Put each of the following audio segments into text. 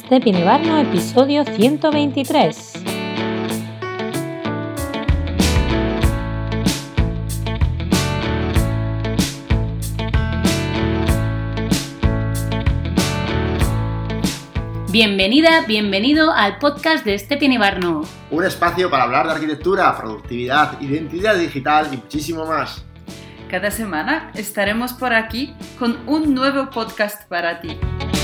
Step in Ibarno, episodio 123. Bienvenida, bienvenido al podcast de Step in Ibarno. Un espacio para hablar de arquitectura, productividad, identidad digital y muchísimo más. Cada semana estaremos por aquí con un nuevo podcast para ti.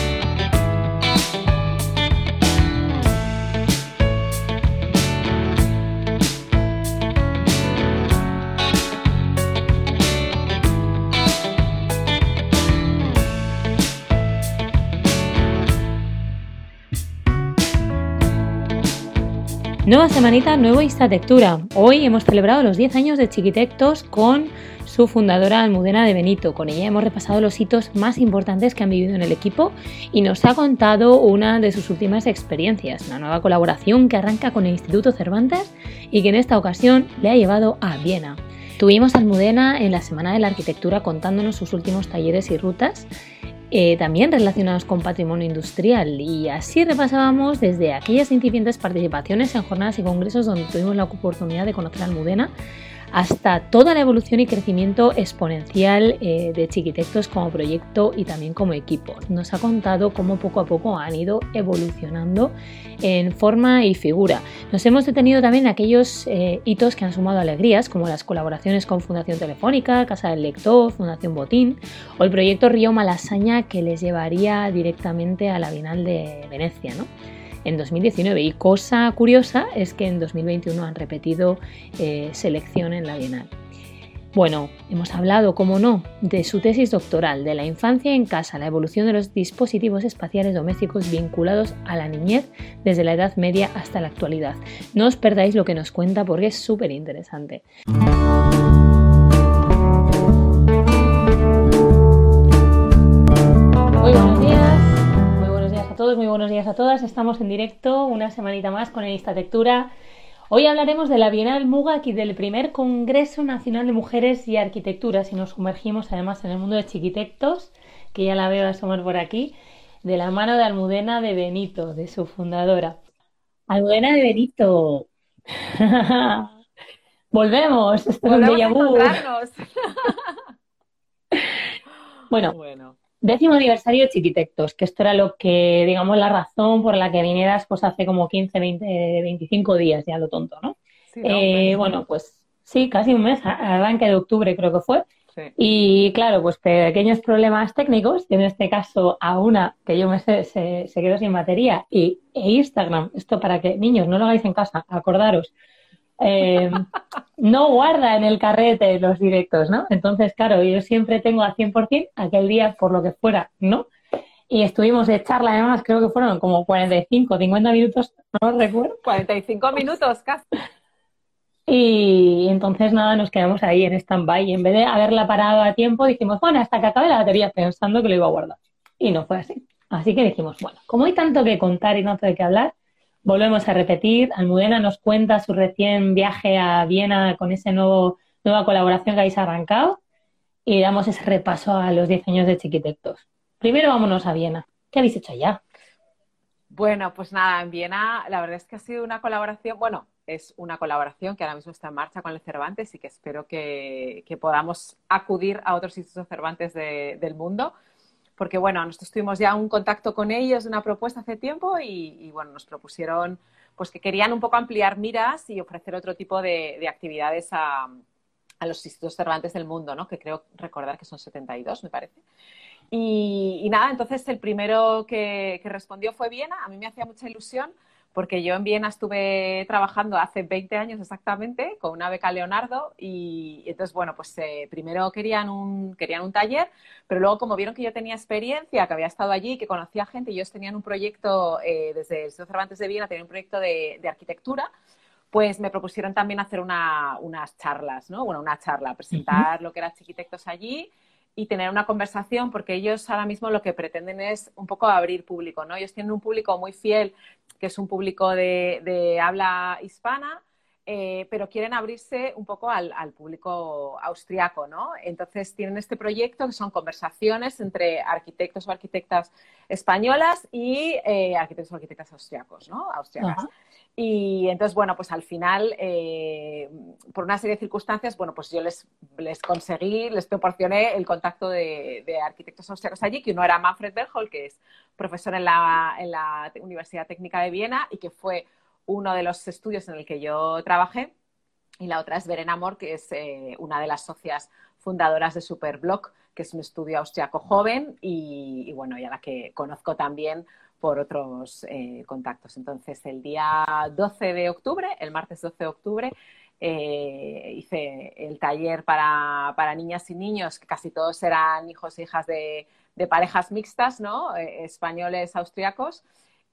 Nueva semanita, nuevo Instatectura. Hoy hemos celebrado los 10 años de Chiquitectos con su fundadora Almudena de Benito. Con ella hemos repasado los hitos más importantes que han vivido en el equipo y nos ha contado una de sus últimas experiencias, una nueva colaboración que arranca con el Instituto Cervantes y que en esta ocasión le ha llevado a Viena. Tuvimos a Almudena en la Semana de la Arquitectura contándonos sus últimos talleres y rutas, también relacionados con patrimonio industrial, y así repasábamos desde aquellas incipientes participaciones en jornadas y congresos donde tuvimos la oportunidad de conocer a Almudena hasta toda la evolución y crecimiento exponencial de Chiquitectos como proyecto y también como equipo. Nos ha contado cómo poco a poco han ido evolucionando en forma y figura. Nos hemos detenido también en aquellos hitos que han sumado alegrías, como las colaboraciones con Fundación Telefónica, Casa del Lector, Fundación Botín o el proyecto Río Malasaña, que les llevaría directamente a la Bienal de Venecia, ¿no?, en 2019, y cosa curiosa es que en 2021 han repetido selección en la Bienal. Bueno, hemos hablado, como no, de su tesis doctoral, de la infancia en casa, la evolución de los dispositivos espaciales domésticos vinculados a la niñez desde la Edad Media hasta la actualidad. No os perdáis lo que nos cuenta porque es súper interesante. Muy buenos días a todas. Estamos en directo una semanita más con el Instatectura. Hoy hablaremos de la Bienal MUGAC y del primer Congreso Nacional de Mujeres y Arquitecturas, y nos sumergimos además en el mundo de Chiquitectos, que ya la veo asomar por aquí, de la mano de Almudena de Benito, de su fundadora. Almudena de Benito. Volvemos. Esto es un déjà vu. Bueno. 10º aniversario de Chiquitectos, que esto era lo que, digamos, la razón por la que vinieras pues hace como 15, 20, 25 días, ya lo tonto, ¿no? Sí, no, bueno, pues sí, casi un mes, arranque de octubre creo que fue. Sí. Y claro, pues pequeños problemas técnicos, en este caso a una que yo me sé, se quedó sin batería, e Instagram, esto para que, niños, no lo hagáis en casa, acordaros, no guarda en el carrete los directos, ¿no? Entonces, claro, yo siempre tengo al 100%, aquel día, por lo que fuera, ¿no? Y estuvimos de charla, además, creo que fueron como 45, 50 minutos, no recuerdo. 45 minutos casi. Y entonces, nada, nos quedamos ahí en stand-by. Y en vez de haberla parado a tiempo, dijimos, bueno, hasta que acabe la batería, pensando que lo iba a guardar. Y no fue así. Así que dijimos, bueno, como hay tanto que contar y no tanto de qué hablar, volvemos a repetir. Almudena nos cuenta su recién viaje a Viena con esa nueva colaboración que habéis arrancado, y damos ese repaso a los 10 años de Chiquitectos. Primero vámonos a Viena. ¿Qué habéis hecho allá? Bueno, pues nada, en Viena la verdad es que ha sido una colaboración, bueno, es una colaboración que ahora mismo está en marcha con el Cervantes y que espero que podamos acudir a otros institutos Cervantes del mundo. Porque, bueno, nosotros tuvimos ya un contacto con ellos de una propuesta hace tiempo y bueno, nos propusieron pues que querían un poco ampliar miras y ofrecer otro tipo de actividades a los institutos Cervantes del mundo, ¿no? Que creo recordar que son 72, me parece. Y nada, entonces el primero que respondió fue Viena. A mí me hacía mucha ilusión porque yo en Viena estuve trabajando hace 20 años exactamente con una beca Leonardo y entonces, bueno, pues primero querían un taller, pero luego como vieron que yo tenía experiencia, que había estado allí, que conocía gente y ellos tenían un proyecto, desde el Instituto Cervantes de Viena, tenían un proyecto de arquitectura, pues me propusieron también hacer unas charlas, ¿no? Bueno, una charla, presentar lo que era Chiquitectos allí y tener una conversación, porque ellos ahora mismo lo que pretenden es un poco abrir público, ¿no? Ellos tienen un público muy fiel, que es un público de habla hispana, pero quieren abrirse un poco al público austriaco, ¿no? Entonces tienen este proyecto que son conversaciones entre arquitectos o arquitectas españolas y arquitectos o arquitectas austriacos, ¿no? Austriacas. Ajá. Y entonces, bueno, pues al final, por una serie de circunstancias, bueno, pues yo les conseguí, les proporcioné el contacto de arquitectos austriacos allí, que uno era Manfred Berchol, que es profesor en la Universidad Técnica de Viena y que fue uno de los estudios en el que yo trabajé, y la otra es Verena Mohr, que es una de las socias fundadoras de Superblock, que es un estudio austriaco joven y bueno, y a la que conozco también por otros contactos. Entonces, el día 12 de octubre, el martes 12 de octubre, hice el taller para niñas y niños, que casi todos eran hijos e hijas de parejas mixtas, ¿no? Españoles, austriacos.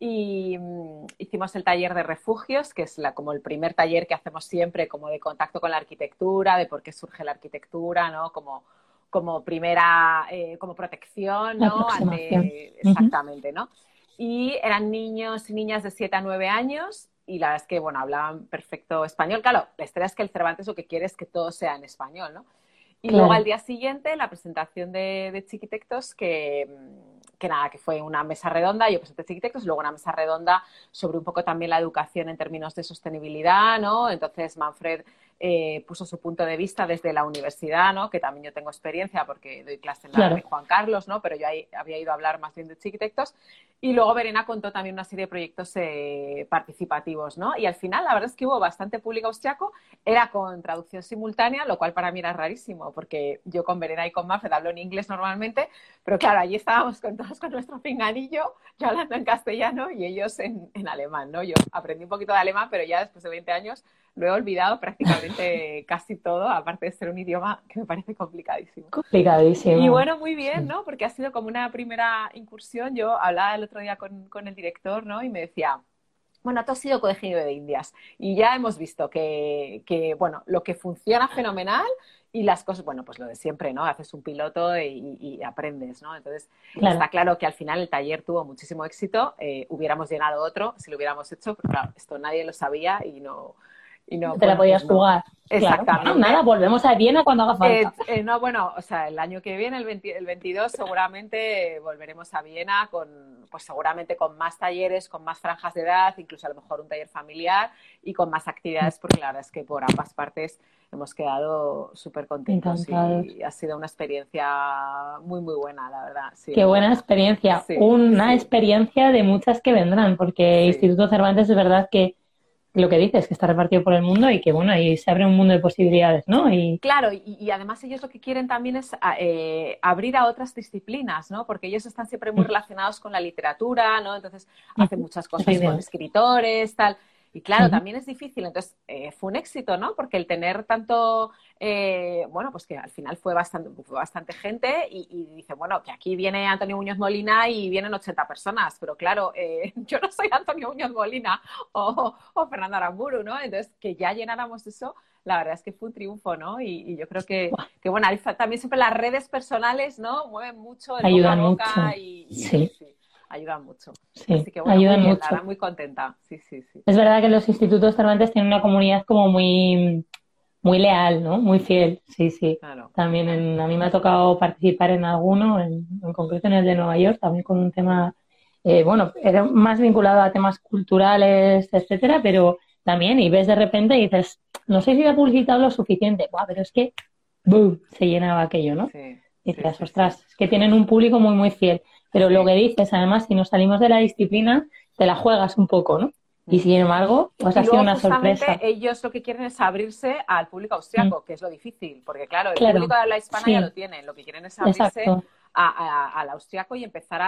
Y hicimos el taller de refugios, que es como el primer taller que hacemos siempre, como de contacto con la arquitectura, de por qué surge la arquitectura, ¿no? Como primera, como protección, ¿no? Exactamente, ¿no? Y eran niños y niñas de 7 a 9 años y la verdad es que, bueno, hablaban perfecto español. Claro, la historia es que el Cervantes lo que quiere es que todo sea en español, ¿no? Y luego al día siguiente la presentación de Chiquitectos, que nada, que fue una mesa redonda, yo presenté Chiquitectos, luego una mesa redonda sobre un poco también la educación en términos de sostenibilidad, ¿no? Entonces Manfred puso su punto de vista desde la universidad, ¿no? Que también yo tengo experiencia porque doy clase en la de Juan Carlos, ¿no? Pero yo ahí había ido a hablar más bien de Chiquitectos. Y luego Verena contó también una serie de proyectos participativos, ¿no? Y al final la verdad es que hubo bastante público austriaco, era con traducción simultánea, lo cual para mí era rarísimo, porque yo con Verena y con Manfred hablo en inglés normalmente, pero claro, allí estábamos todos con nuestro pinganillo, yo hablando en castellano y ellos en alemán, ¿no? Yo aprendí un poquito de alemán, pero ya después de 20 años lo he olvidado prácticamente casi todo, aparte de ser un idioma que me parece complicadísimo. Complicadísimo. Y bueno, muy bien, ¿no? Porque ha sido como una primera incursión. Yo hablaba el otro día con el director, ¿no? Y me decía, bueno, tú has sido conejillo de Indias y ya hemos visto que, bueno, lo que funciona fenomenal y las cosas, bueno, pues lo de siempre, ¿no? Haces un piloto y aprendes, ¿no? Entonces, está claro que al final el taller tuvo muchísimo éxito. Hubiéramos llenado otro si lo hubiéramos hecho, pero claro, esto nadie lo sabía y no te la podías jugar. Exactamente. Claro. Bueno, nada, volvemos a Viena cuando haga falta. No, bueno, o sea, el año que viene, el 22, seguramente volveremos a Viena pues seguramente con más talleres, con más franjas de edad, incluso a lo mejor un taller familiar y con más actividades, porque la verdad es que por ambas partes hemos quedado súper contentos y ha sido una experiencia muy, muy buena, la verdad. Sí. Qué buena experiencia. Una experiencia de muchas que vendrán, porque Instituto Cervantes es verdad que lo que dices, que está repartido por el mundo y que, bueno, ahí se abre un mundo de posibilidades, ¿no? Claro, y además ellos lo que quieren también es abrir a otras disciplinas, ¿no? Porque ellos están siempre muy relacionados con la literatura, ¿no? Entonces hacen muchas cosas con escritores, tal. Y claro, también es difícil. Entonces, fue un éxito, ¿no? Porque el tener tanto, bueno, pues que al final fue bastante gente y dice, bueno, que aquí viene Antonio Muñoz Molina y vienen 80 personas, pero claro, yo no soy Antonio Muñoz Molina o Fernando Aramburu, ¿no? Entonces, que ya llenáramos eso, la verdad es que fue un triunfo, ¿no? Y yo creo que bueno, también siempre las redes personales, ¿no? Mueven mucho el boca a boca y sí. Ayuda mucho. Sí, así que bueno, ayudan muy bien, mucho. la muy contenta. Sí. Es verdad que los institutos Cervantes tienen una comunidad como muy, muy leal, ¿no? Muy fiel, sí. Claro. También a mí me ha tocado participar en alguno, en concreto en el de Nueva York, también con un tema, bueno, era más vinculado a temas culturales, etcétera, pero también, y ves de repente y dices, no sé si he publicitado lo suficiente, pero es que, ¡boom!, se llenaba aquello, ¿no? Sí, y dices, ostras, es que tienen un público muy, muy fiel. Pero lo que dices, además, si nos salimos de la disciplina, te la juegas un poco, ¿no? Y sin embargo, pues ha sido una sorpresa. Ellos lo que quieren es abrirse al público austriaco, que es lo difícil, porque claro, el público de habla hispana ya lo tienen, lo que quieren es abrirse al austriaco y empezar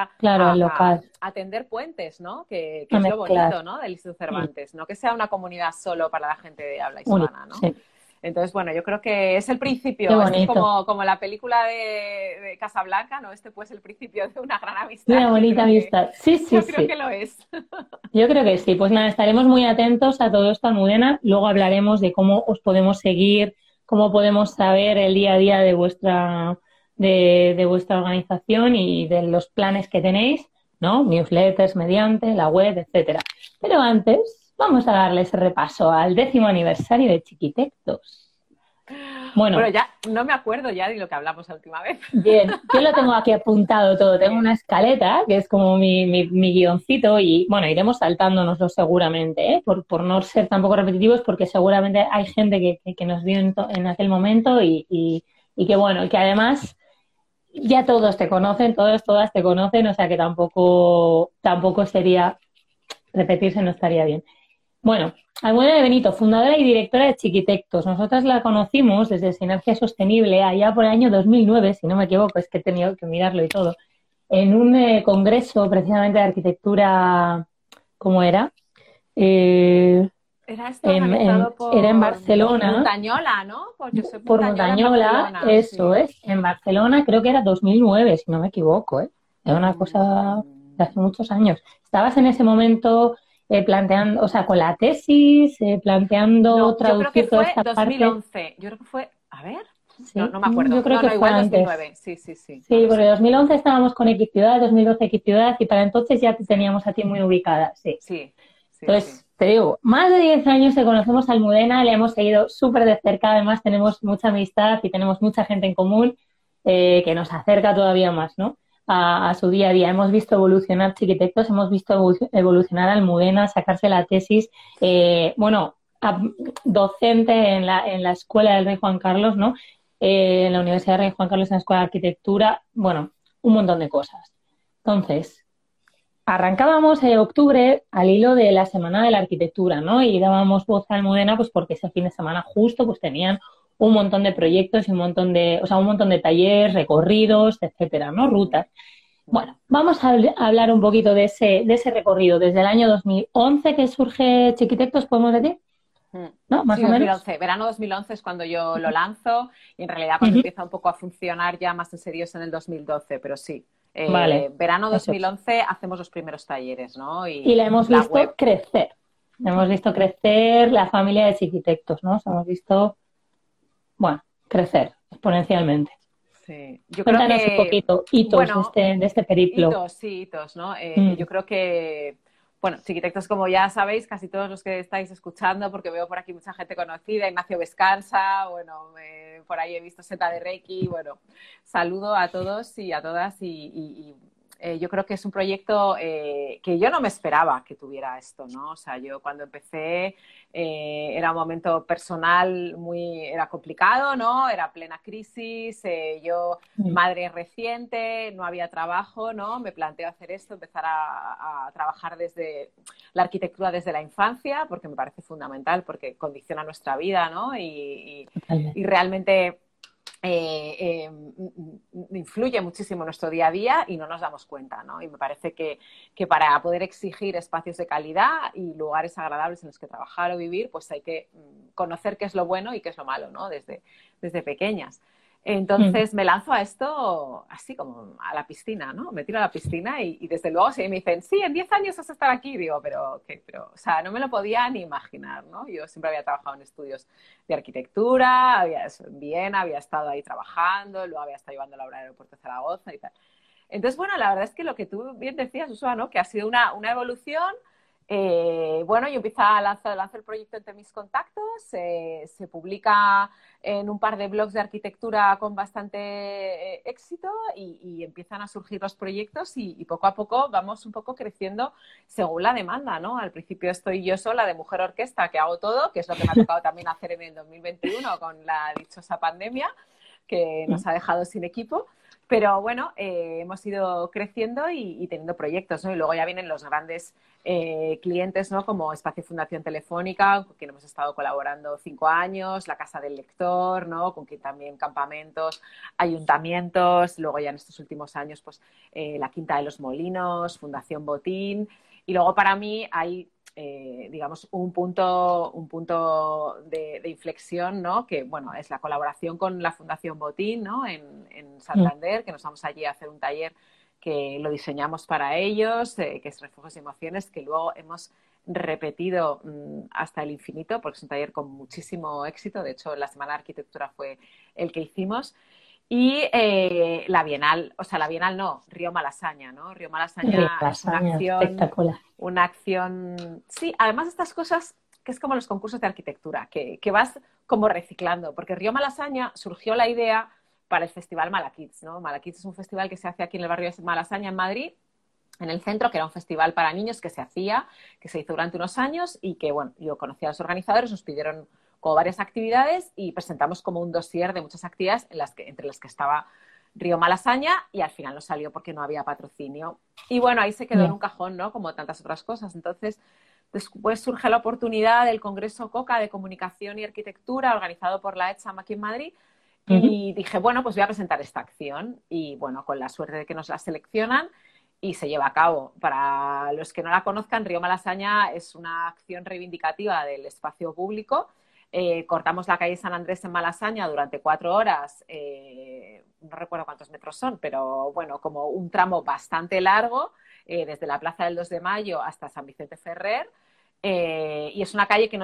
a tender puentes, ¿no? Que es lo bonito, ¿no? Del Instituto Cervantes, no que sea una comunidad solo para la gente de habla hispana, ¿no? Sí. Entonces, bueno, yo creo que es el principio, es como la película de Casablanca, ¿no? Pues el principio de una gran amistad. Una bonita amistad, sí. Yo creo que lo es. Yo creo que sí. Pues nada, estaremos muy atentos a todo esto, Almudena. Luego hablaremos de cómo os podemos seguir, cómo podemos saber el día a día de vuestra organización y de los planes que tenéis, ¿no? Newsletters mediante, la web, etcétera. Pero antes vamos a darle ese repaso al 10º aniversario de Chiquitectos. Bueno, ya no me acuerdo ya de lo que hablamos la última vez. Bien, yo lo tengo aquí apuntado todo. Tengo una escaleta que es como mi guioncito y, bueno, iremos saltándonoslo seguramente, ¿eh? Por no ser tampoco repetitivos, porque seguramente hay gente que nos vio en aquel momento y que, bueno, que además ya todos te conocen, todas te conocen, o sea que tampoco sería repetirse, no estaría bien. Bueno, Almudena de Benito, fundadora y directora de Chiquitectos. Nosotras la conocimos desde Sinergia Sostenible allá por el año 2009, si no me equivoco, es que he tenido que mirarlo y todo, en un congreso precisamente de arquitectura, ¿cómo era? Era esto organizado era en Barcelona. Montañola, ¿no? Por Montañola, eso sí. Es. En Barcelona creo que era 2009, si no me equivoco, ¿eh? Era una cosa de hace muchos años. ¿Estabas en ese momento planteando, o sea, con la tesis, planteando traducir toda esta parte? Yo creo que fue 2011. Yo creo que fue, a ver, sí. No me acuerdo. Yo creo que fue igual antes. 2009. Sí. Sí, porque 2011 estábamos con Equicidad, 2012 Equicidad y para entonces ya te teníamos a ti muy ubicada, sí. Entonces, te digo, más de 10 años que conocemos a Almudena, le hemos seguido súper de cerca, además tenemos mucha amistad y tenemos mucha gente en común que nos acerca todavía más, ¿no? A su día a día. Hemos visto evolucionar Chiquitectos, hemos visto evolucionar a Almudena, sacarse la tesis, docente en la Escuela del Rey Juan Carlos, ¿no? En la Universidad del Rey Juan Carlos en la Escuela de Arquitectura, bueno, un montón de cosas. Entonces, arrancábamos en octubre al hilo de la Semana de la Arquitectura, ¿no? Y dábamos voz a Almudena, pues porque ese fin de semana justo pues tenían un montón de proyectos y un montón de talleres, recorridos, etcétera, ¿no? Rutas. Bueno, vamos a hablar un poquito de ese recorrido. Desde el año 2011 que surge Chiquitectos, ¿podemos decir? ¿No? Más sí, o 2011. menos. Verano 2011 es cuando yo lo lanzo y en realidad cuando empieza un poco a funcionar ya más en serio es en el 2012, pero sí. Vale. Verano 2011 hacemos los primeros talleres, ¿no? Y la hemos visto crecer. Hemos visto crecer la familia de Chiquitectos, ¿no? O sea, hemos visto, bueno, crecer exponencialmente. Sí. Yo Cuéntanos creo que, un poquito hitos de este periplo. Hitos, ¿no? Yo creo que, bueno, Chiquitectos, como ya sabéis, casi todos los que estáis escuchando, porque veo por aquí mucha gente conocida, Ignacio Vescanza, bueno, por ahí he visto Seta de Reiki, bueno, saludo a todos y a todas y yo creo que es un proyecto que yo no me esperaba que tuviera esto, ¿no? O sea, yo cuando empecé era un momento personal era complicado, ¿no? Era plena crisis, yo madre reciente, no había trabajo, ¿no? Me planteo hacer esto, empezar a trabajar desde la arquitectura desde la infancia, porque me parece fundamental, porque condiciona nuestra vida, ¿no? Y realmente influye muchísimo en nuestro día a día y no nos damos cuenta, ¿no? Y me parece que para poder exigir espacios de calidad y lugares agradables en los que trabajar o vivir, pues hay que conocer qué es lo bueno y qué es lo malo, ¿no? Desde pequeñas. Entonces me lanzo a esto así como a la piscina, ¿no? Me tiro a la piscina y desde luego si me dicen, sí, en 10 años vas a estar aquí, digo, pero o sea, no me lo podía ni imaginar, ¿no? Yo siempre había trabajado en estudios de arquitectura, en Viena, había estado ahí trabajando, luego había estado llevando la obra del aeropuerto de Zaragoza y tal. Entonces, bueno, la verdad es que lo que tú bien decías, Ursula, ¿no? Que ha sido una evolución. Bueno, yo empiezo a lanzar el proyecto entre mis contactos, se publica en un par de blogs de arquitectura con bastante éxito y empiezan a surgir los proyectos y poco a poco vamos un poco creciendo según la demanda, ¿no? Al principio estoy yo sola de mujer orquesta que hago todo, que es lo que me ha tocado también hacer en el 2021 con la dichosa pandemia que nos ha dejado sin equipo. Pero bueno, hemos ido creciendo y teniendo proyectos, ¿no? Y luego ya vienen los grandes clientes, ¿no? Como Espacio Fundación Telefónica, con quien hemos estado colaborando 5 años, la Casa del Lector, ¿no? Con quien también campamentos, ayuntamientos, luego ya en estos últimos años, pues la Quinta de los Molinos, Fundación Botín. Y luego para mí hay digamos, un punto de inflexión, ¿no? Que, bueno, es la colaboración con la Fundación Botín, ¿no? En Santander, que nos vamos allí a hacer un taller que lo diseñamos para ellos, que es Refugios y Emociones, que luego hemos repetido hasta el infinito, porque es un taller con muchísimo éxito. De hecho, la Semana de Arquitectura fue el que hicimos. Y la Bienal, o sea, la Bienal no, Río Malasaña, ¿no? Río Malasaña es Lasaña, espectacular. una acción, sí, además estas cosas que es como los concursos de arquitectura, que vas como reciclando, porque Río Malasaña surgió la idea para el Festival Malakids, ¿no? Malakids es un festival que se hace aquí en el barrio de Malasaña, en Madrid, en el centro, que era un festival para niños que se hacía, que se hizo durante unos años y que, bueno, yo conocí a los organizadores, nos pidieron como varias actividades y presentamos como un dossier de muchas actividades entre las que estaba Río Malasaña y al final no salió porque no había patrocinio. Y bueno, ahí se quedó en un cajón, ¿no? Como tantas otras cosas. Entonces, después surge la oportunidad del Congreso COCA de Comunicación y Arquitectura, organizado por la ETSAM aquí en Madrid, y dije, bueno, pues voy a presentar esta acción y, bueno, con la suerte de que nos la seleccionan y se lleva a cabo. Para los que no la conozcan, Río Malasaña es una acción reivindicativa del espacio público. Cortamos la calle San Andrés en Malasaña durante 4 horas, no recuerdo cuántos metros son, pero bueno, como un tramo bastante largo, desde la Plaza del 2 de Mayo hasta San Vicente Ferrer. Y es una calle que no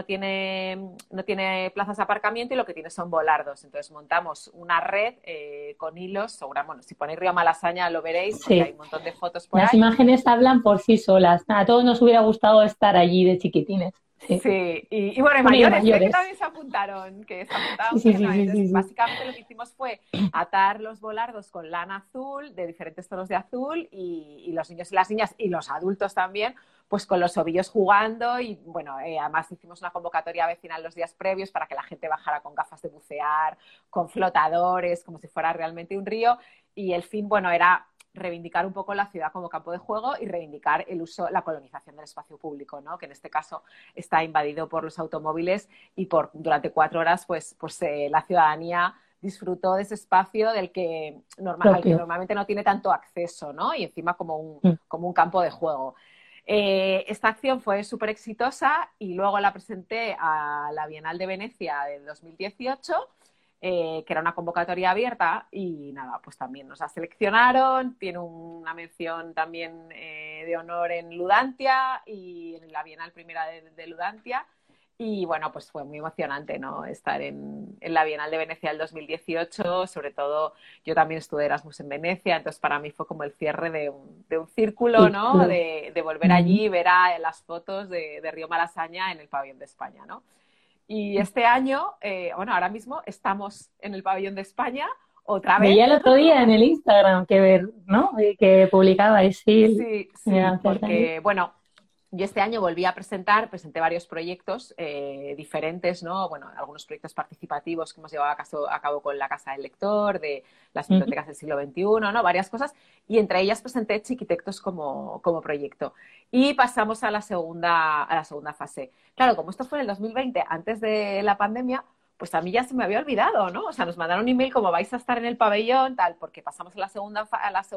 tiene plazas de aparcamiento y lo que tiene son volardos. Entonces montamos una red con hilos. Bueno, si ponéis Río Malasaña lo veréis, porque hay un montón de fotos por ahí. Las imágenes hablan por sí solas. A todos nos hubiera gustado estar allí de chiquitines. Sí, y bueno, mayores que también se apuntaron, Sí. Básicamente lo que hicimos fue atar los volardos con lana azul, de diferentes tonos de azul, y los niños y las niñas, y los adultos también, pues con los ovillos jugando, y bueno, además hicimos una convocatoria vecinal los días previos para que la gente bajara con gafas de bucear, con flotadores, como si fuera realmente un río, y el fin, bueno, era reivindicar un poco la ciudad como campo de juego y reivindicar el uso, la colonización del espacio público, ¿no? Que en este caso está invadido por los automóviles y durante 4 horas la ciudadanía disfrutó de ese espacio al que normalmente no tiene tanto acceso, ¿no? Y encima como un campo de juego. Esta acción fue súper exitosa y luego la presenté a la Bienal de Venecia del 2018, que era una convocatoria abierta y nada, pues también nos la seleccionaron, tiene una mención también de honor en Ludantia y en la Bienal primera de Ludantia. Y bueno, pues fue muy emocionante, ¿no? Estar en la Bienal de Venecia del 2018, sobre todo yo también estuve de Erasmus en Venecia, entonces para mí fue como el cierre de un círculo, ¿no? De volver allí y ver las fotos de Río Malasaña en el pabellón de España, ¿no? Y este año, bueno, ahora mismo estamos en el pabellón de España otra vez. Veía el otro día en el Instagram ¿no? Que publicabais, sí, porque, bueno, yo este año presenté varios proyectos diferentes, ¿no? Bueno, algunos proyectos participativos que hemos llevado a cabo con la Casa del Lector, de las bibliotecas del siglo XXI, ¿no? Varias cosas, y entre ellas presenté Chiquitectos como proyecto. Y pasamos a la segunda fase. Claro, como esto fue en el 2020, antes de la pandemia, pues a mí ya se me había olvidado, ¿no? O sea, nos mandaron un email como vais a estar en el pabellón, tal, porque pasamos a la segunda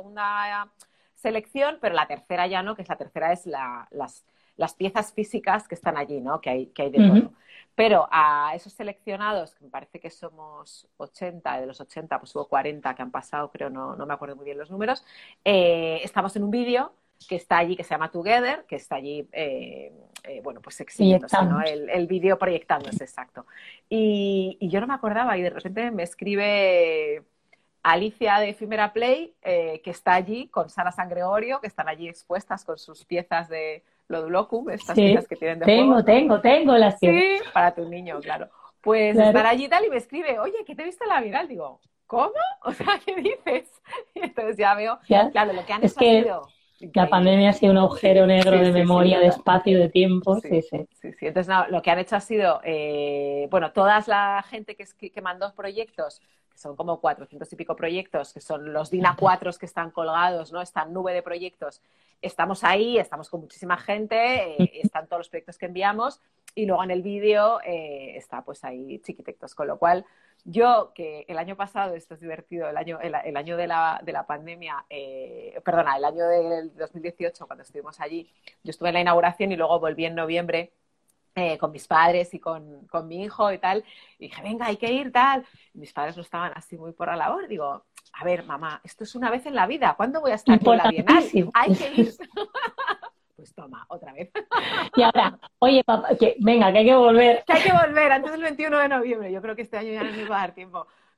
selección, pero la tercera ya no, que la tercera es las piezas físicas que están allí, ¿no? Que hay de todo. Pero a esos seleccionados, que me parece que somos 80, de los 80 pues hubo 40 que han pasado, creo, no me acuerdo muy bien los números, estamos en un vídeo que está allí, que se llama Together, que está allí, bueno, pues exhibiéndose, ¿no? El vídeo proyectándose, exacto. Y yo no me acordaba y de repente me escribe Alicia de Efimera Play, que está allí con Sara San Gregorio, que están allí expuestas con sus piezas de Lodulocum, estas piezas que tienen de juego. Tengo las piezas. Sí, para tu niño, claro. Pues estar allí y tal, y me escribe, oye, ¿qué te viste en la Bienal? Digo, ¿cómo? O sea, ¿qué dices? Y entonces ya veo, claro, lo que han hecho ha sido... La pandemia ha sido un agujero negro de memoria, de espacio, de tiempo. Sí. Entonces, no, lo que han hecho ha sido, bueno, toda la gente que mandó proyectos, que son como 400 y pico proyectos, que son los DIN A4 que están colgados, ¿no? Esta nube de proyectos. Estamos ahí, estamos con muchísima gente, están todos los proyectos que enviamos y luego en el vídeo está pues ahí Chiquitectos, con lo cual... Yo, que el año pasado, esto es divertido, el año de la pandemia, perdona, el año del 2018, cuando estuvimos allí, yo estuve en la inauguración y luego volví en noviembre con mis padres y con mi hijo y tal, y dije, venga, hay que ir, tal. Y mis padres no estaban así muy por la labor. Digo, a ver, mamá, esto es una vez en la vida, ¿cuándo voy a estar en la Bienal? Hay que ir. Pues toma, otra vez. Y ahora, oye, papá, venga, que hay que volver. Que hay que volver antes del 21 de noviembre. Yo creo que este año ya no nos va a dar tiempo.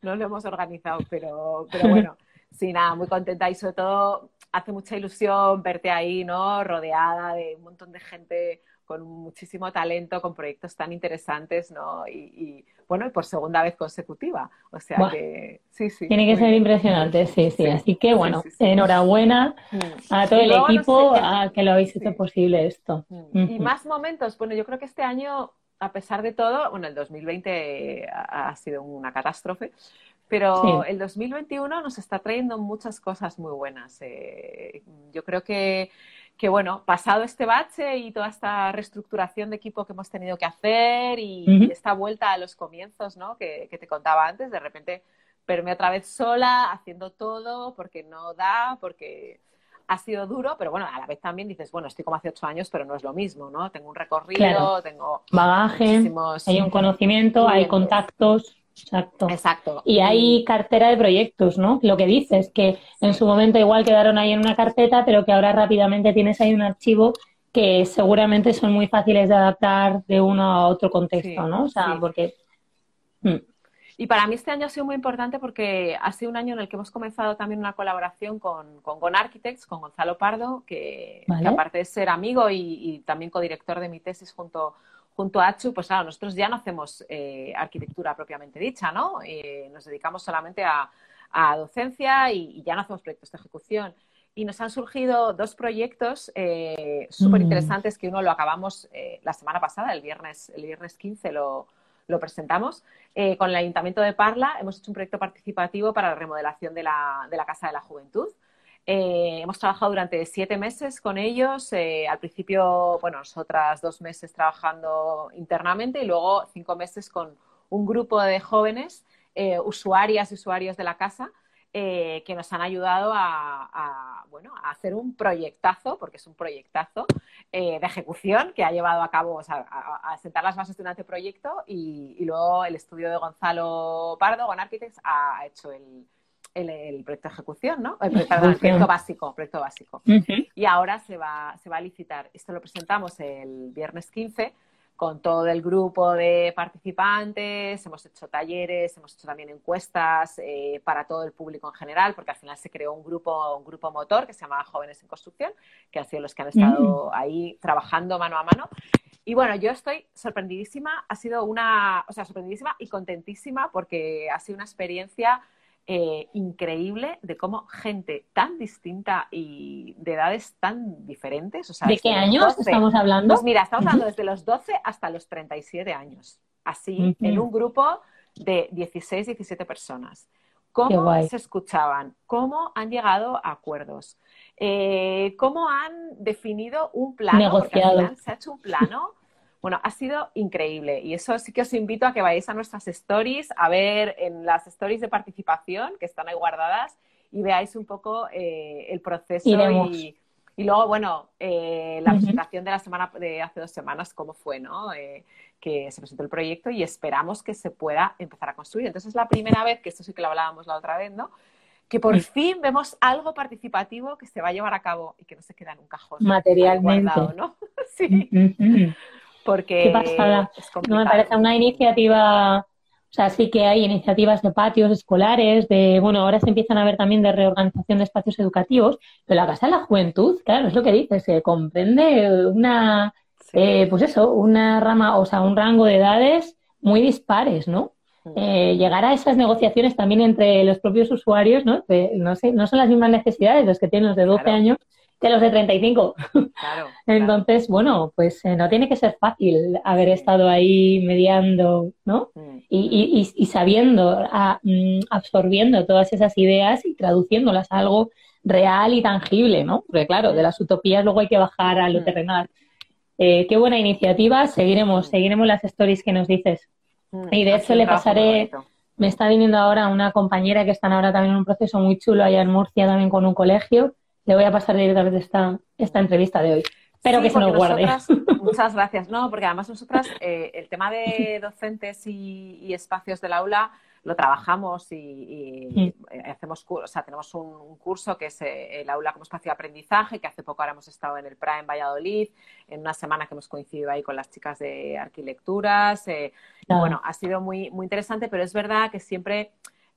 no lo hemos organizado, pero bueno, sí, nada, muy contenta y sobre todo hace mucha ilusión verte ahí, ¿no? Rodeada de un montón de gente con muchísimo talento, con proyectos tan interesantes, ¿no? Bueno, y por segunda vez consecutiva. O sea Buah, que sí, tiene que muy ser bien. impresionante, sí, sí. Sí, Así que sí, bueno, sí, sí. enhorabuena a todo Y el luego, no sé, equipo a que lo habéis hecho sí. posible esto. Y más momentos, bueno, yo creo que este año, a pesar de todo, bueno, el 2020 ha sido una catástrofe, pero Sí. el 2021 nos está trayendo muchas cosas muy buenas. Yo creo que, bueno, pasado este bache y toda esta reestructuración de equipo que hemos tenido que hacer y Ujú. esta vuelta a los comienzos, ¿no? que te contaba antes, de repente verme otra vez sola, haciendo todo, porque no da, porque ha sido duro, pero bueno, a la vez también dices, bueno, estoy como hace 8 años, pero no es lo mismo, ¿no? Tengo un Claro, recorrido, tengo bagaje, muchísimos hay un conocimiento, hay clientes. contactos, exacto. Exacto. Y hay cartera de proyectos, ¿no? Lo que dices, que en Sí, su momento igual quedaron ahí en una carpeta, pero que ahora rápidamente tienes ahí un archivo que seguramente son muy fáciles de adaptar de uno a otro contexto, sí, ¿no? O sea, sí. porque... mm, Y para mí este año ha sido muy importante porque ha sido un año en el que hemos comenzado también una colaboración con Gon Architects, con Gonzalo Pardo, que ¿vale? aparte de ser amigo y también codirector de mi tesis junto a Achu, pues claro, nosotros ya no hacemos arquitectura propiamente dicha, ¿no? Nos dedicamos solamente a docencia y ya no hacemos proyectos de ejecución. Y nos han surgido dos proyectos súper Mm, interesantes que uno lo acabamos la semana pasada, el viernes 15 lo presentamos. Con el Ayuntamiento de Parla hemos hecho un proyecto participativo para la remodelación de la Casa de la Juventud. Hemos trabajado durante 7 meses con ellos. Al principio, bueno, nosotras 2 meses trabajando internamente y luego 5 meses con un grupo de jóvenes, usuarias y usuarios de la casa, que nos han ayudado bueno, a hacer un proyectazo, porque es un proyectazo, de ejecución que ha llevado a cabo, o sea, a sentar las bases de un anteproyecto y luego el estudio de Gonzalo Pardo, Gon Architects, ha hecho el proyecto de ejecución, ¿no? Perdón, el proyecto ejecución. básico, proyecto básico. Ujú. Y ahora se va a licitar. Esto lo presentamos el viernes 15 con todo el grupo de participantes, hemos hecho talleres, hemos hecho también encuestas para todo el público en general, porque al final se creó un grupo motor que se llama Jóvenes en Construcción, que han sido los que han Mm. estado ahí trabajando mano a mano. Y bueno, yo estoy sorprendidísima, ha sido sorprendidísima y contentísima porque ha sido una experiencia increíble de cómo gente tan distinta y de edades tan diferentes, o sea, ¿De qué desde los años 12, estamos pues hablando? mira, estamos Ujú. hablando desde los 12 hasta los 37 años, así, en Ujú. un grupo de 16, 17 personas. Qué Cómo guay. se escuchaban, cómo han llegado a acuerdos, cómo han definido un plano, porque al Negociado. final se ha hecho un plano. Bueno, ha sido increíble y eso sí que os invito a que vayáis a nuestras stories, a ver en las stories de participación que están ahí guardadas y veáis un poco el proceso Iremos. y luego, bueno, la Ujú. presentación de la semana de hace 2 semanas, cómo fue, ¿no? Que se presentó el proyecto y esperamos que se pueda empezar a construir. Entonces es la primera vez, que esto sí que lo hablábamos la otra vez, ¿no? Que por fin vemos algo participativo que se va a llevar a cabo y que no se queda en un cajón ahí guardado, Materialmente. ¿no? Sí, Ujú. Qué pasada. porque es No me parece complicado. una iniciativa, o sea, sí que hay iniciativas de patios escolares, bueno, ahora se empiezan a ver también de reorganización de espacios educativos, pero la Casa de la Juventud, claro, es lo que dices, se comprende Sí. pues eso, una rama, o sea, un rango de edades muy dispares, ¿no? Mm. Llegar a esas negociaciones también entre los propios usuarios, ¿no? No sé, no son las mismas necesidades los que tienen los de 12 Claro, años que los de 35. claro, claro. Entonces, bueno, pues no tiene que ser fácil haber Sí. estado ahí mediando, ¿no? Mm, mm. Y sabiendo, absorbiendo todas esas ideas y traduciéndolas a algo real y tangible, ¿no? Porque claro, de Mm, las utopías luego hay que bajar a lo mm, terrenal. Qué buena iniciativa, mm, seguiremos las stories que nos dices. Y de Ha hecho sido un le trabajo muy pasaré, bonito. me está viniendo ahora una compañera que están ahora también en un proceso muy chulo allá en Murcia también con un colegio. Le voy a pasar directamente esta entrevista de hoy. Espero Sí, que se porque nos guarde. nosotras, muchas gracias, no, porque además nosotras el tema de docentes y espacios del aula lo trabajamos y hacemos, o sea, tenemos un curso que es el aula como espacio de aprendizaje, que hace poco ahora hemos estado en el PRA en Valladolid, en una semana que hemos coincidido ahí con las chicas de Arquilecturas, y Nada. bueno, ha sido muy, muy interesante, pero es verdad que siempre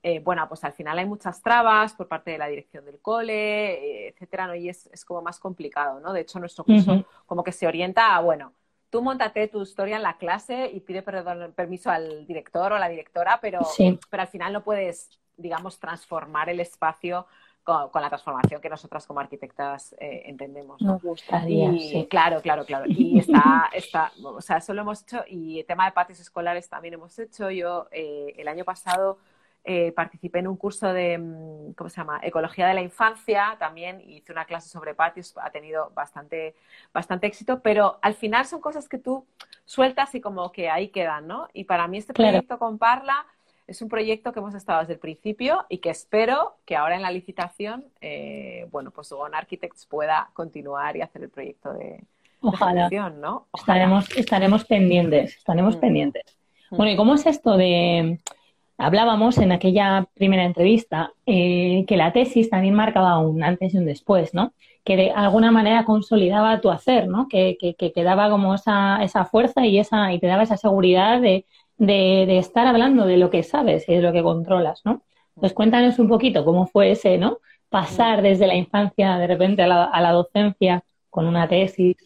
bueno, pues al final hay muchas trabas por parte de la dirección del cole, etcétera, ¿no? Y es como más complicado, ¿no? De hecho, nuestro curso como que se orienta a, bueno, tú móntate tu historia en la clase y pide permiso al director o la directora, pero al final no puedes, digamos, transformar el espacio con la transformación que nosotras como arquitectas entendemos, ¿no? Nos gustaría, sí. Claro. Y está, o sea, eso lo hemos hecho, y el tema de patios escolares también hemos hecho. Yo el año pasado participé en un curso de, ¿cómo se llama? Ecología de la infancia, también hice una clase sobre patios, ha tenido bastante éxito, pero al final son cosas que tú sueltas y como que ahí quedan, ¿no? Y para mí este proyecto con Parla es un proyecto que hemos estado desde el principio y que espero que ahora en la licitación, bueno, pues Gone Architects pueda continuar y hacer el proyecto de ejecución, ¿no? Ojalá. Estaremos pendientes, pendientes. Bueno, ¿y cómo es esto de...? Hablábamos en aquella primera entrevista que la tesis también marcaba un antes y un después, ¿no? Que de alguna manera consolidaba tu hacer, ¿no? Que daba como esa fuerza y te daba esa seguridad de estar hablando de lo que sabes y de lo que controlas, ¿no? Pues cuéntanos un poquito cómo fue ese, ¿no? Pasar desde la infancia de repente a la docencia con una tesis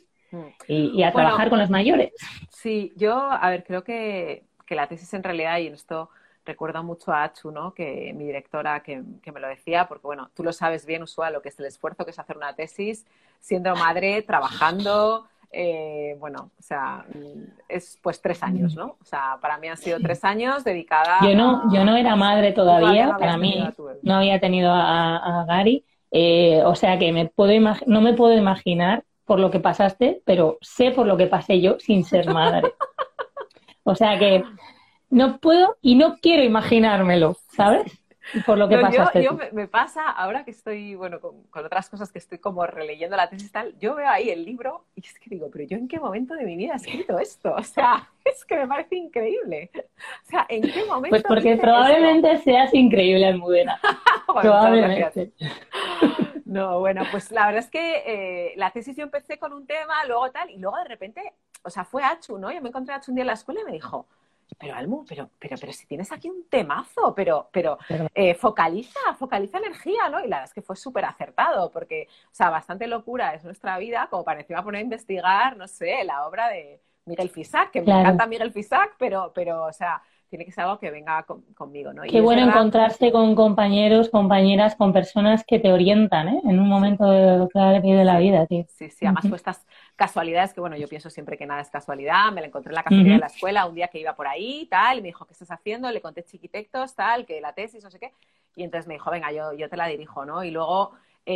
y a trabajar con los mayores. Sí, yo, a ver, creo que la tesis en realidad, y en esto recuerdo mucho a Achu, ¿no? Que mi directora que me lo decía, porque bueno, tú lo sabes bien, Usual, lo que es el esfuerzo que es hacer una tesis, siendo madre, trabajando, bueno, o sea, es pues 3 años, ¿no? O sea, para mí han sido 3 años dedicada yo no era madre todavía, para mí no había tenido a Gary, o sea que no me puedo imaginar por lo que pasaste, pero sé por lo que pasé yo sin ser madre. O sea que no puedo y no quiero imaginármelo, ¿sabes? Por lo que pasaste. Me pasa, ahora que estoy, bueno, con otras cosas que estoy como releyendo la tesis y tal, yo veo ahí el libro y es que digo, pero ¿yo en qué momento de mi vida he escrito esto? O sea, es que me parece increíble. O sea, ¿en qué momento? Pues porque probablemente seas increíble, Almudena. Probablemente. No, bueno, pues la verdad es que la tesis yo empecé con un tema, luego tal, y luego de repente, o sea, fue Achu, ¿no? Yo me encontré a Achu un día en la escuela y me dijo, pero Almu, pero si tienes aquí un temazo, pero focaliza energía, ¿no? Y la verdad es que fue súper acertado, porque, o sea, bastante locura es nuestra vida, como para encima poner a investigar, no sé, la obra de Miguel Fisac, que me encanta Miguel Fisac, pero, o sea, tiene que ser algo que venga conmigo, ¿no? Qué bueno encontrarse con compañeros, compañeras, con personas que te orientan, ¿eh? En un momento clave de la vida, tío. Sí, además fue estas casualidades que, bueno, yo pienso siempre que nada es casualidad. Me la encontré en la cafetería de la escuela un día que iba por ahí, tal, y me dijo, ¿qué estás haciendo? Le conté Chiquitectos, tal, que la tesis, no sé qué. Y entonces me dijo, venga, yo te la dirijo, ¿no? Y luego,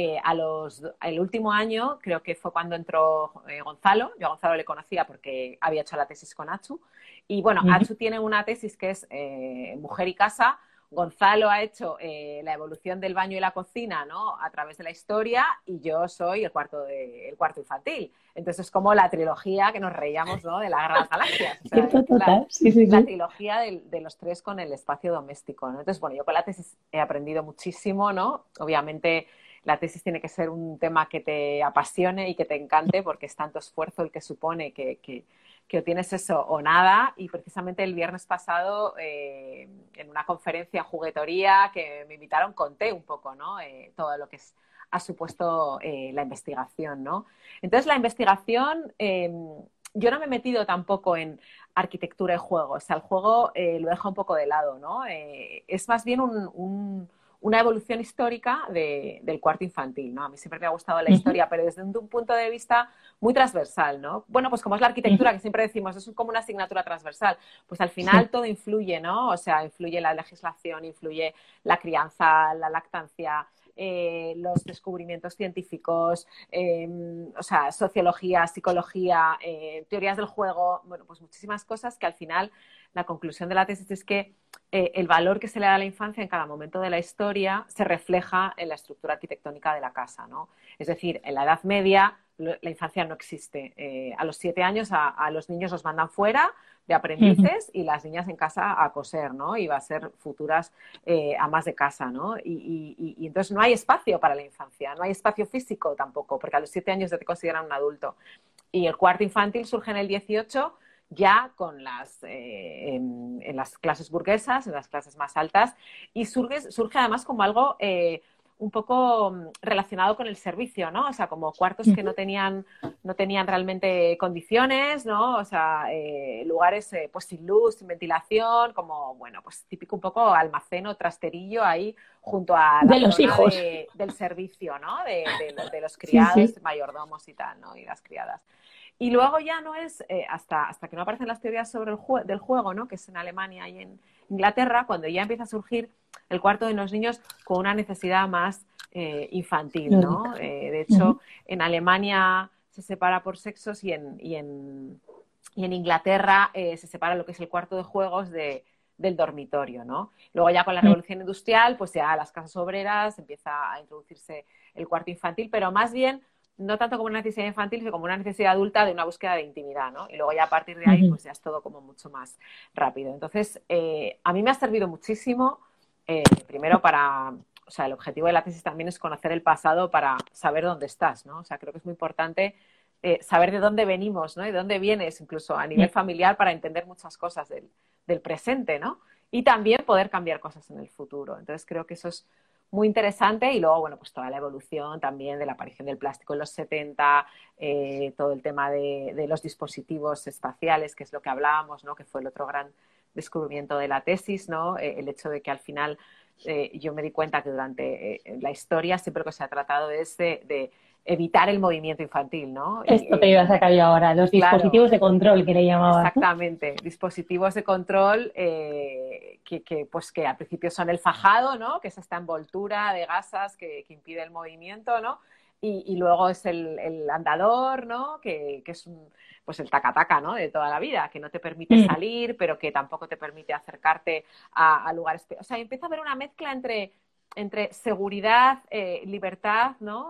el último año, creo que fue cuando entró Gonzalo. Yo a Gonzalo le conocía porque había hecho la tesis con Achu. Y bueno, Achu tiene una tesis que es Mujer y Casa. Gonzalo ha hecho la evolución del baño y la cocina, ¿no? A través de la historia, y yo soy el cuarto infantil. Entonces es como la trilogía que nos reíamos, ¿no? De la Guerra de las Galaxias. O sea, total. La trilogía de los 3 con el espacio doméstico, ¿no? Entonces, bueno, yo con la tesis he aprendido muchísimo, ¿no? Obviamente la tesis tiene que ser un tema que te apasione y que te encante, porque es tanto esfuerzo el que supone que o tienes eso o nada. Y precisamente el viernes pasado, en una conferencia juguetoría que me invitaron, conté un poco, ¿no? Todo lo que ha supuesto la investigación, ¿no? Entonces, la investigación, yo no me he metido tampoco en arquitectura y juego. O sea, el juego lo dejo un poco de lado, ¿no? Es más bien una evolución histórica del cuarto infantil, ¿no? A mí siempre me ha gustado la historia, pero desde un punto de vista muy transversal, ¿no? Bueno, pues como es la arquitectura, que siempre decimos, es como una asignatura transversal, pues al final todo influye, ¿no? O sea, influye la legislación, influye la crianza, la lactancia, los descubrimientos científicos, o sea, sociología, psicología, teorías del juego, bueno, pues muchísimas cosas que al final la conclusión de la tesis es que el valor que se le da a la infancia en cada momento de la historia se refleja en la estructura arquitectónica de la casa, ¿no? Es decir, en la Edad Media la infancia no existe. A los 7 años a los niños los mandan fuera de aprendices y las niñas en casa a coser, ¿no? Y va a ser futuras amas de casa, ¿no? Y entonces no hay espacio para la infancia, no hay espacio físico tampoco, porque a los 7 años ya te consideran un adulto. Y el cuarto infantil surge en el 18. ya con en las clases burguesas, en las clases más altas, y surge además como algo un poco relacionado con el servicio, ¿no? O sea, como cuartos que no tenían realmente condiciones, ¿no? O sea, lugares pues sin luz, sin ventilación, como, bueno, pues típico un poco almacén o trasterillo ahí junto a la de los zona hijos. del servicio, ¿no? De los criados, Sí. mayordomos y tal, ¿no? Y las criadas. Y luego ya no es, hasta que no aparecen las teorías sobre del juego, ¿no? Que es en Alemania y en Inglaterra, cuando ya empieza a surgir el cuarto de los niños con una necesidad más infantil, ¿no? De hecho, en Alemania se separa por sexos y en Inglaterra se separa lo que es el cuarto de juegos del dormitorio, ¿no? Luego ya con la revolución industrial, pues ya las casas obreras empieza a introducirse el cuarto infantil, pero más bien no tanto como una necesidad infantil, sino como una necesidad adulta de una búsqueda de intimidad, ¿no? Y luego ya a partir de ahí, pues ya es todo como mucho más rápido. Entonces, a mí me ha servido muchísimo, primero o sea, el objetivo de la tesis también es conocer el pasado para saber dónde estás, ¿no? O sea, creo que es muy importante saber de dónde venimos, ¿no? Y de dónde vienes, incluso a nivel familiar, para entender muchas cosas del presente, ¿no? Y también poder cambiar cosas en el futuro. Entonces, creo que eso es muy interesante. Y luego, bueno, pues toda la evolución también de la aparición del plástico en los 70, todo el tema de los dispositivos espaciales, que es lo que hablábamos, ¿no? Que fue el otro gran descubrimiento de la tesis, ¿no? El hecho de que al final yo me di cuenta que durante la historia siempre lo que se ha tratado es de evitar el movimiento infantil, ¿no? Esto te iba a sacar yo ahora, los dispositivos de control que le llamabas. Exactamente, dispositivos de control que al principio son el fajado, ¿no? Que es esta envoltura de gasas que impide el movimiento, ¿no? Y luego es el andador, ¿no? Que es pues el taca-taca, ¿no? De toda la vida, que no te permite salir, pero que tampoco te permite acercarte a lugares. O sea, empieza a haber una mezcla entre seguridad, libertad, ¿no?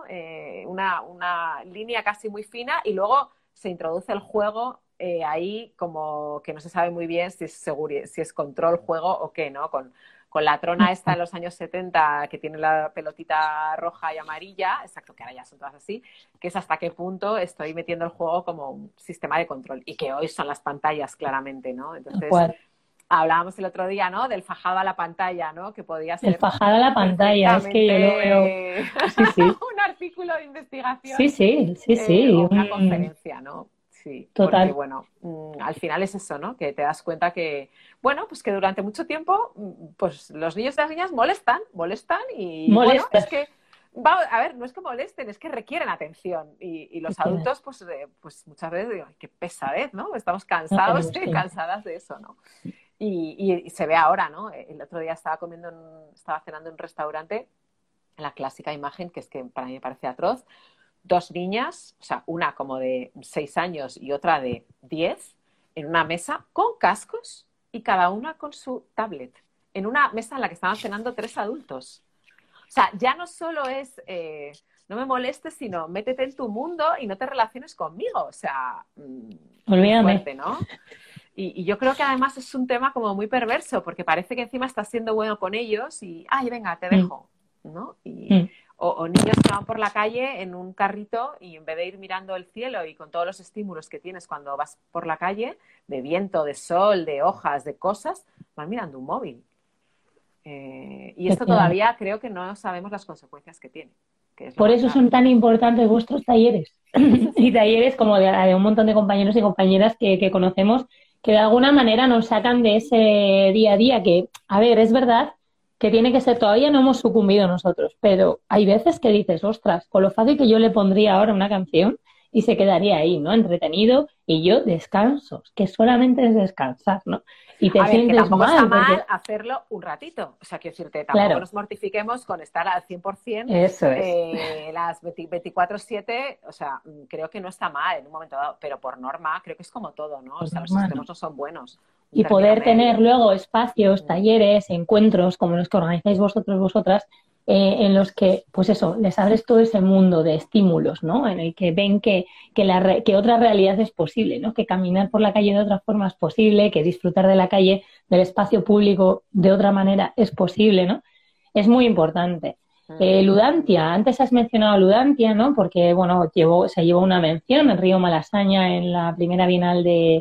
Una línea casi muy fina, y luego se introduce el juego ahí como que no se sabe muy bien si es control, juego o qué, ¿no? Con la trona esta en los años 70 que tiene la pelotita roja y amarilla, exacto, que ahora ya son todas así, que es hasta qué punto estoy metiendo el juego como un sistema de control, y que hoy son las pantallas claramente, ¿no? Entonces, hablábamos el otro día, ¿no? Del fajado a la pantalla, ¿no? Que podía ser... El fajado a la pantalla, es que yo lo veo... Sí. un artículo de investigación. Sí. O una conferencia, ¿no? Sí, total. Porque, bueno, al final es eso, ¿no? Que te das cuenta que, bueno, pues que durante mucho tiempo, pues los niños y las niñas molestan y bueno, es que, a ver, no es que molesten, es que requieren atención, y los adultos, pues muchas veces digo, ay, qué pesadez, ¿no? Estamos cansados y cansadas de eso, ¿no? Y se ve ahora, ¿no? El otro día estaba cenando en un restaurante, la clásica imagen, que es que para mí me parece atroz, 2 niñas, o sea, una como de 6 años y otra de 10, en una mesa con cascos y cada una con su tablet, en una mesa en la que estaban cenando 3 adultos. O sea, ya no solo es no me molestes, sino métete en tu mundo y no te relaciones conmigo. O sea, muy fuerte, ¿no? Y yo creo que además es un tema como muy perverso, porque parece que encima estás siendo bueno con ellos y, ay, venga, te dejo, ¿no? O niños que van por la calle en un carrito y en vez de ir mirando el cielo y con todos los estímulos que tienes cuando vas por la calle, de viento, de sol, de hojas, de cosas, van mirando un móvil. Y esto todavía creo que no sabemos las consecuencias que tiene. Por eso son tan importantes vuestros talleres. Y talleres como de un montón de compañeros y compañeras que conocemos, que de alguna manera nos sacan de ese día a día que, a ver, es verdad que tiene que ser, todavía no hemos sucumbido nosotros, pero hay veces que dices, ostras, con lo fácil que yo le pondría ahora una canción y se quedaría ahí, ¿no? Entretenido, y yo descanso, que solamente es descansar, ¿no? Y te sientes que tampoco mal. Está mal hacerlo un ratito, o sea, quiero decirte, tampoco nos mortifiquemos con estar al 100%. Eso es. Las 24/7, o sea, creo que no está mal en un momento dado, pero por norma creo que es como todo, ¿no? O sea, los sistemas no son buenos. Y poder tener luego espacios, talleres, encuentros como los que organizáis vosotras, en los que, pues eso, les abres todo ese mundo de estímulos, ¿no? En el que ven que otra realidad es posible, ¿no? Que caminar por la calle de otra forma es posible, que disfrutar de la calle, del espacio público de otra manera es posible, ¿no? Es muy importante. Ludantia, antes has mencionado Ludantia, ¿no? Porque, bueno, se llevó una mención en Río Malasaña en la primera Bienal de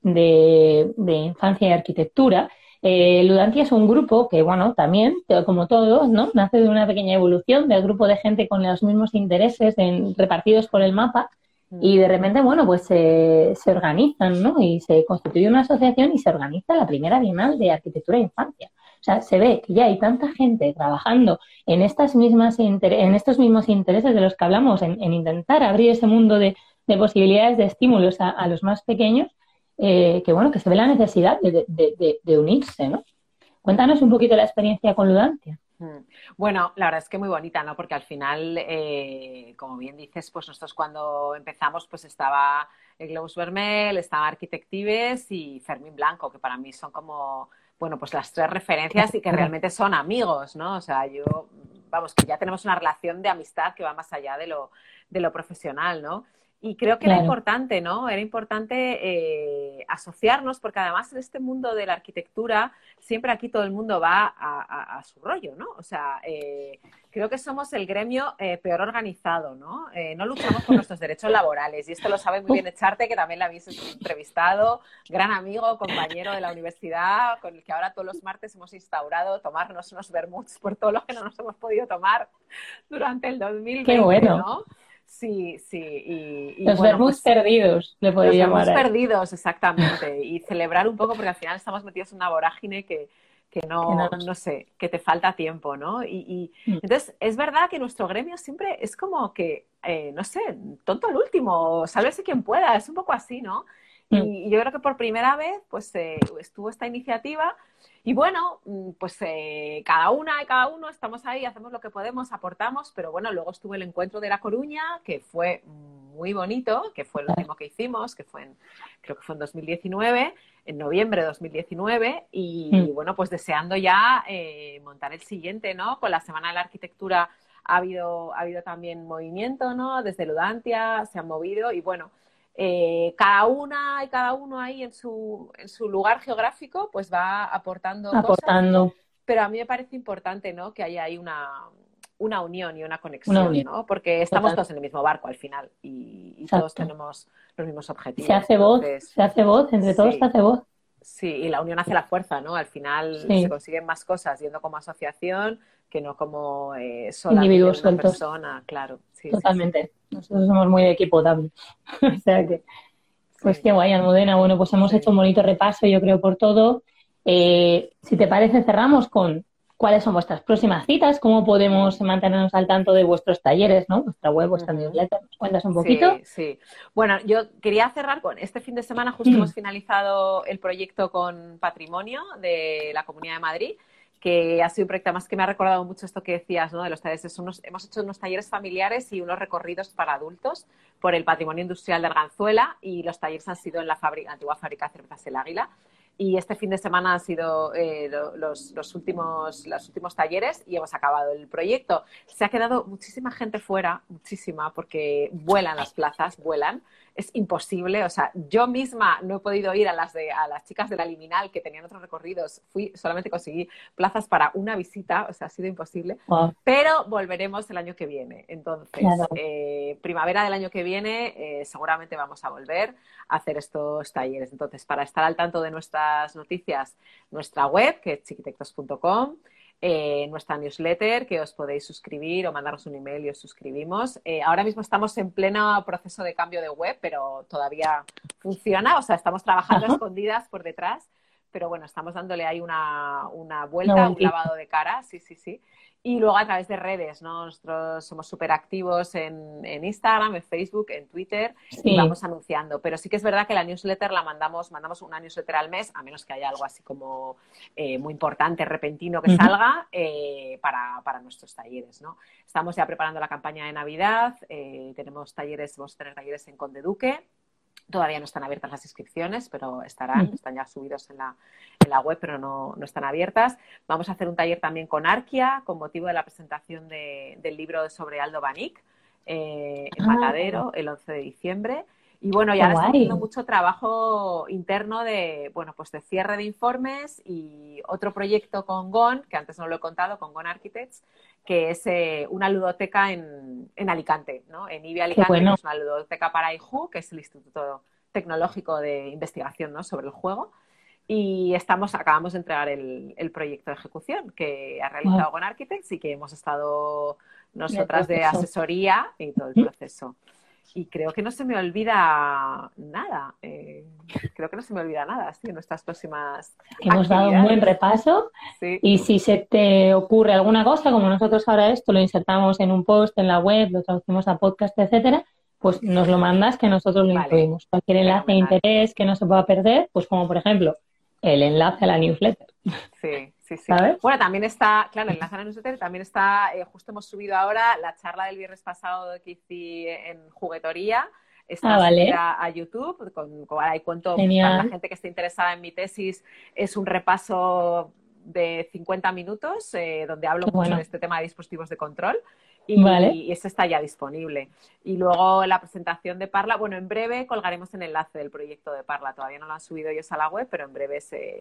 de infancia y arquitectura. Ludantia es un grupo que, bueno, también, como todos, ¿no? Nace de una pequeña evolución del grupo de gente con los mismos intereses repartidos por el mapa y de repente, bueno, pues se organizan, ¿no? Y se constituye una asociación y se organiza la primera Bienal de Arquitectura de Infancia. O sea, se ve que ya hay tanta gente trabajando en estos mismos intereses de los que hablamos, en intentar abrir ese mundo de posibilidades de estímulos a los más pequeños, que bueno, que se ve la necesidad de unirse, ¿no? Cuéntanos un poquito la experiencia con Ludantia. Bueno, la verdad es que muy bonita, ¿no? Porque al final, como bien dices, pues nosotros cuando empezamos, pues estaba el Globus Vermell, estaba Arquitectives y Fermín Blanco, que para mí son como, bueno, pues las tres referencias y que realmente son amigos, ¿no? O sea, vamos, que ya tenemos una relación de amistad que va más allá de lo profesional, ¿no? Y creo que era importante, ¿no? Era importante asociarnos, porque además en este mundo de la arquitectura siempre aquí todo el mundo va a su rollo, ¿no? O sea, creo que somos el gremio peor organizado, ¿no? No luchamos por nuestros derechos laborales y esto lo sabe muy bien Echarte, que también la habéis entrevistado, gran amigo, compañero de la universidad, con el que ahora todos los martes hemos instaurado tomarnos unos vermuts por todo lo que no nos hemos podido tomar durante el 2020, ¡qué bueno! ¿no? Sí, sí. Los vermuts perdidos, le podría llamar. Los vermuts perdidos, exactamente. Y celebrar un poco, porque al final estamos metidos en una vorágine que no sé, que te falta tiempo, ¿no? Entonces, es verdad que nuestro gremio siempre es como que, no sé, tonto el último, sálvese quien pueda, es un poco así, ¿no? Y yo creo que por primera vez, pues, estuvo esta iniciativa. Y bueno, pues cada una y cada uno estamos ahí, hacemos lo que podemos, aportamos, pero bueno, luego estuvo el encuentro de La Coruña, que fue muy bonito, que fue el último que hicimos, que creo que fue en 2019, en noviembre de 2019, y bueno, pues deseando ya montar el siguiente, ¿no? Con la Semana de la Arquitectura ha habido también movimiento, ¿no? Desde Ludantia se han movido y bueno, cada una y cada uno ahí en su lugar geográfico pues va aportando cosas, pero a mí me parece importante, ¿no? Que haya ahí una unión y una conexión, ¿no? Porque estamos todos en el mismo barco al final y todos tenemos los mismos objetivos. Se hace voz, entre todos se hace voz. Sí, y la unión hace la fuerza, ¿no? Al final se consiguen más cosas yendo como asociación que no como solamente una persona, claro. Sí, totalmente. Sí. Nosotros somos muy de equipo también. O sea que, pues qué guay, Almudena. Bueno, pues hemos hecho un bonito repaso, yo creo, por todo. Si te parece, cerramos con cuáles son vuestras próximas citas, cómo podemos mantenernos al tanto de vuestros talleres, ¿no? Vuestra web, vuestra newsletter. ¿Nos cuentas un poquito? Sí. Bueno, yo quería cerrar con este fin de semana, justo hemos finalizado el proyecto con Patrimonio de la Comunidad de Madrid, que ha sido un proyecto más que me ha recordado mucho esto que decías, ¿no? De los talleres. Hemos hecho unos talleres familiares y unos recorridos para adultos por el patrimonio industrial de Arganzuela y los talleres han sido en la antigua fábrica de cervezas El Águila. Y este fin de semana han sido los últimos talleres y hemos acabado el proyecto. Se ha quedado muchísima gente fuera, muchísima, porque vuelan las plazas, vuelan. Es imposible, o sea, yo misma no he podido ir a las chicas de la Liminal que tenían otros recorridos, solamente conseguí plazas para una visita, o sea, ha sido imposible, pero volveremos el año que viene. Entonces, primavera del año que viene seguramente vamos a volver a hacer estos talleres. Entonces, para estar al tanto de nuestras noticias, nuestra web, que es chiquitectos.com, nuestra newsletter, que os podéis suscribir o mandarnos un email y os suscribimos. Ahora mismo estamos en pleno proceso de cambio de web, pero todavía funciona, o sea, estamos trabajando escondidas por detrás, pero bueno, estamos dándole ahí una vuelta, un lavado de cara, sí. Y luego a través de redes, ¿no? Nosotros somos súper activos en Instagram, en Facebook, en Twitter y vamos anunciando. Pero sí que es verdad que la newsletter mandamos una newsletter al mes, a menos que haya algo así como muy importante, repentino que salga para nuestros talleres, ¿no? Estamos ya preparando la campaña de Navidad, vamos a tener talleres en Conde Duque. Todavía no están abiertas las inscripciones, pero están ya subidos en la web, pero no están abiertas. Vamos a hacer un taller también con Arquia, con motivo de la presentación del libro sobre Aldo Banic, en Matadero, el 11 de diciembre. Y bueno, ya estamos haciendo mucho trabajo interno de cierre de informes y otro proyecto con GON, que antes no lo he contado, con GON Architects, que es una ludoteca en Alicante, ¿no? En IBI Alicante, que es una ludoteca para IJU, que es el Instituto tecnológico de investigación, ¿no?, sobre el juego. Y acabamos de entregar el proyecto de ejecución que ha realizado con Architects y que hemos estado nosotras de asesoría y todo el proceso. Y creo que no se me olvida nada. Sí, en nuestras próximas Hemos dado un buen repaso. Sí. Y si se te ocurre alguna cosa, como nosotros ahora esto lo insertamos en un post en la web, lo traducimos a podcast, etcétera, pues nos lo mandas que nosotros lo incluimos. Cualquier enlace de interés que no se pueda perder, pues como por ejemplo el enlace a la newsletter. Sí. ¿Sabes? Bueno, también está, claro, el enlace a la newsletter, también está, justo hemos subido ahora la charla del viernes pasado que hice en Juguetoría. Está subida a YouTube, ahí cuento. Genial. Para la gente que esté interesada en mi tesis, es un repaso de 50 minutos donde hablo mucho de este tema de dispositivos de control. Y ese está ya disponible. Y luego la presentación de Parla, bueno, en breve colgaremos el enlace del proyecto de Parla. Todavía no lo han subido ellos a la web, pero en breve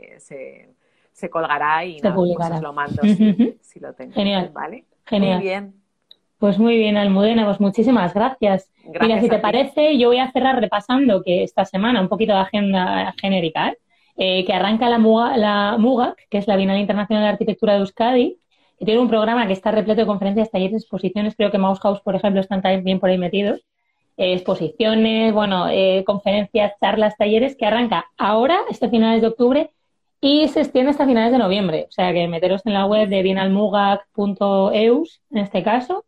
se colgará y pues os lo mando si lo tengo. Genial. ¿Vale? Genial. Muy bien. Pues muy bien, Almudena, pues muchísimas gracias. Mira, si te parece, yo voy a cerrar repasando que esta semana, un poquito de agenda genérica, que arranca la MUGAC, que es la Bienal Internacional de Arquitectura de Euskadi, que tiene un programa que está repleto de conferencias, talleres, exposiciones. Creo que Mouse House, por ejemplo, están también por ahí metidos. Exposiciones, conferencias, charlas, talleres, que arranca ahora, finales de octubre, y se extiende hasta finales de noviembre. O sea, que meteros en la web de bienalmugac.eus, en este caso,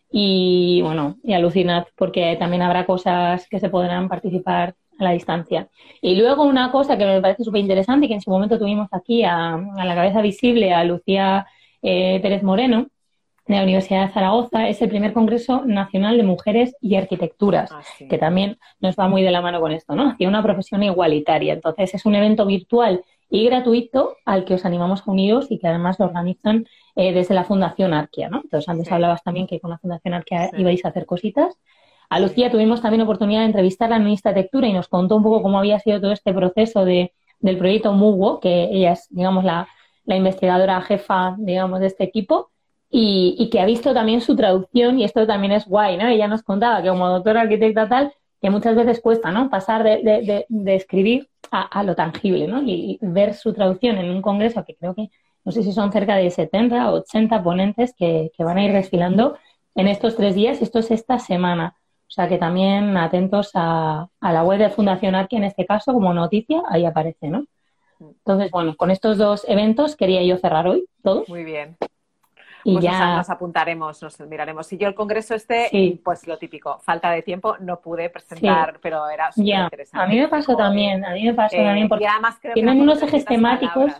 y alucinad, porque también habrá cosas que se podrán participar a la distancia. Y luego una cosa que me parece súper interesante y que en su momento tuvimos aquí a la cabeza visible a Lucía Pérez Moreno, de la Universidad de Zaragoza, es el primer Congreso Nacional de Mujeres y Arquitecturas, que también nos va muy de la mano con esto, ¿no? Hacia una profesión igualitaria. Entonces, es un evento virtual y gratuito al que os animamos a uniros y que además lo organizan desde la Fundación Arquia, ¿no? Entonces, antes hablabas también que con la Fundación Arquia ibais a hacer cositas. A Lucía tuvimos también oportunidad de entrevistarla en Arquitectura y nos contó un poco cómo había sido todo este proceso del proyecto MUGO, que ella es, digamos, la investigadora jefa, digamos, de este equipo, y que ha visto también su traducción, y esto también es guay, ¿no? Ella nos contaba que como doctora arquitecta tal, que muchas veces cuesta, ¿no?, pasar de escribir a lo tangible, ¿no? Y ver su traducción en un congreso que creo que, no sé si son cerca de 70 o 80 ponentes que van a ir desfilando en estos 3 días, y esto es esta semana. O sea que también atentos a la web de Fundación Arquia, en este caso, como noticia, ahí aparece, ¿no? Entonces, bueno, con estos 2 eventos quería yo cerrar hoy todo. Muy bien. Y pues ya nos apuntaremos, nos miraremos. Si yo el congreso pues lo típico, falta de tiempo, no pude presentar, pero era súper interesante. A mí me pasó también, porque además creo tienen que unos ejes temáticos,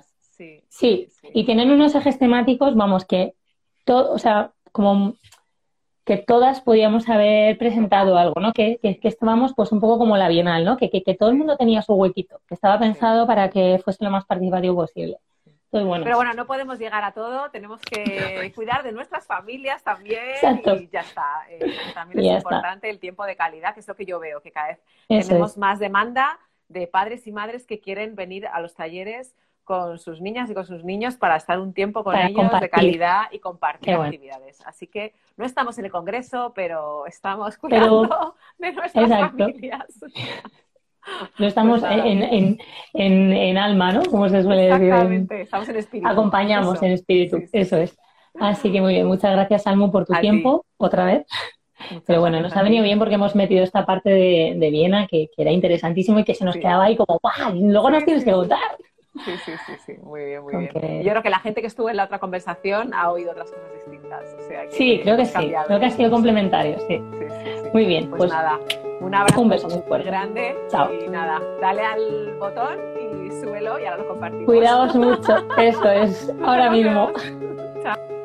y tienen unos ejes temáticos, vamos, que todo, o sea, como que todas podíamos haber presentado algo, ¿no? Que estábamos pues un poco como la Bienal, ¿no? Que todo el mundo tenía su huequito, que estaba pensado para que fuese lo más participativo posible. Entonces, bueno. Pero bueno, no podemos llegar a todo, tenemos que cuidar de nuestras familias también. Exacto. Y ya está. También es importante el tiempo de calidad, que es lo que yo veo, que cada vez tenemos más demanda de padres y madres que quieren venir a los talleres con sus niñas y con sus niños para estar un tiempo con ellos de calidad y compartir actividades. Así que no estamos en el congreso, pero estamos cuidando de nuestras familias. No estamos en alma, ¿no? Como se suele decir. Exactamente, estamos en espíritu. Acompañamos en espíritu, eso es. Así que muy bien, muchas gracias, Almu, por tu tiempo, otra vez. Pero bueno, nos ha venido bien porque hemos metido esta parte de Viena que era interesantísimo y que se nos quedaba ahí como ¡guau! Luego nos tienes que contar. Sí, muy bien. Yo creo que la gente que estuvo en la otra conversación ha oído otras cosas distintas. O sea que creo que sí. Creo que ha sido complementario, sí. Muy bien. Pues nada, un abrazo, un beso muy fuerte. Grande. Chao. Y nada, dale al botón y súbelo y ahora lo compartimos. Cuidaos mucho. Eso es. Ahora mismo. Chao.